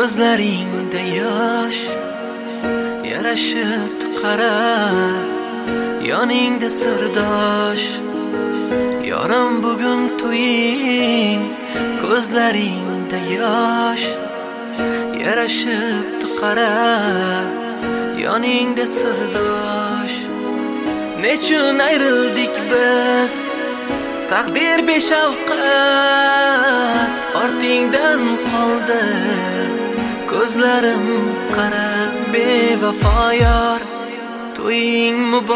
Ko'zlaringda yosh yarashibdi qara, yoningda sirdosh yorim bugun to'ying. Ko'zlaringda yosh yarashibdi qara, yoningda sirdosh. Nechun ayrildik biz, taqdir beshafqat ortingdan qoldi. Ko'zlarim qara bevafo yor, to'ying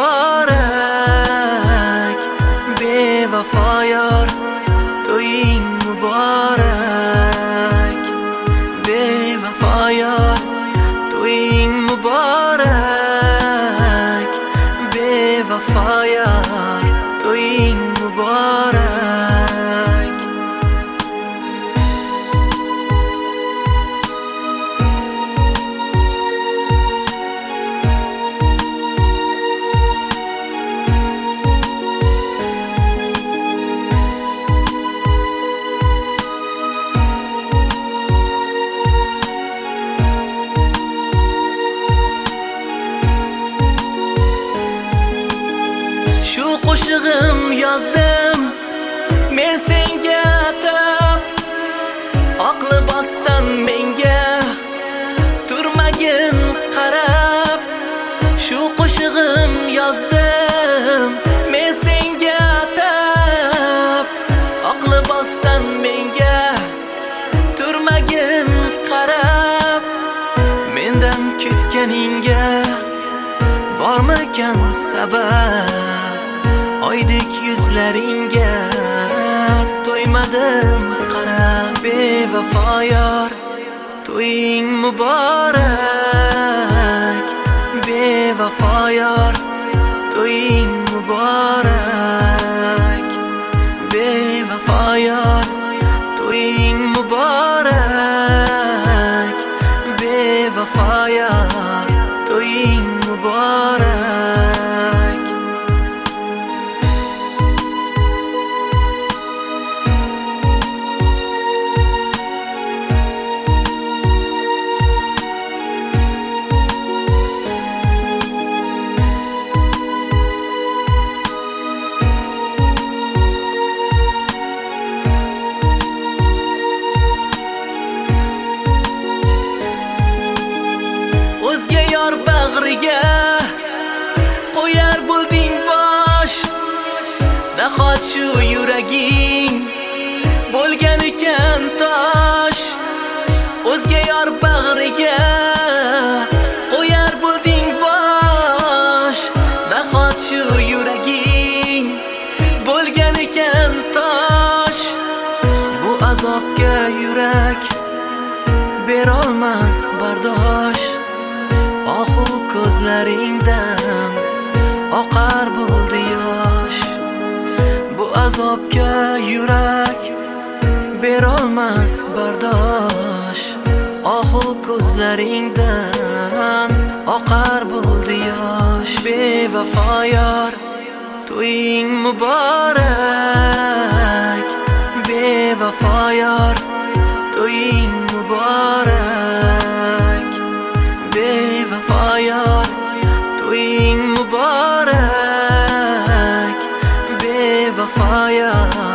muborak. Bevafo yor, to'ying muborak. Bevafo yor, to'ying muborak. Bevafo yor, to'ying muborak. Shu qo'shig'im yozdim men senga atab, oq libosdan menga turmagin qarab. Shu qo'shig'im yozdim men senga atab, oq libosdan menga turmagin qarab. Mendan ketganingga bormikan sabab? Oydek yuzlaringga to'ymadim qara. Bevafo yor, to'ying muborak. Bevafo yor, to'ying muborak. Bevafo yor, to'ying muborak. Bevafo yor, to'ying muborak. O'zga yor bag'riga qo'yar bo'lding bosh, nahot shu yuraging bo'lgan ekan tosh. O'zga yor bag'riga qo'yar bo'lding bosh, nahot shu yuraging bo'lgan ekan tosh. Bu azobga yurak berolmas bardosh. Ohu ko'zlaringdan oqar bo'ldi yosh. Bu azobga yurak berolmas bardosh. Ohu ko'zlaringdan oqar bo'ldi yosh. Bevafo yor, to'ying muborak. Bevafo yor, to'ying muborak. Bevafo yor, to'ying muborak. Bevafo yor,